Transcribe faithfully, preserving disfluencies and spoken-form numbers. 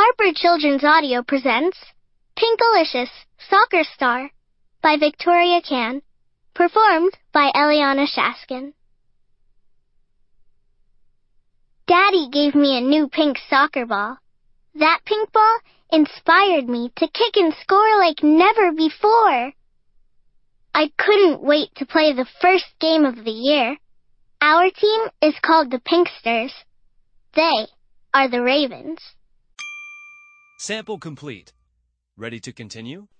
Harper Children's Audio presents Pinkalicious Soccer Star by Victoria Can, performed by Eliana Shaskin. Daddy gave me a new pink soccer ball. That pink ball inspired me to kick and score like never before. I couldn't wait to play the first game of the year. Our team is called the Pinksters. They are the Ravens. Sample complete. Ready to continue?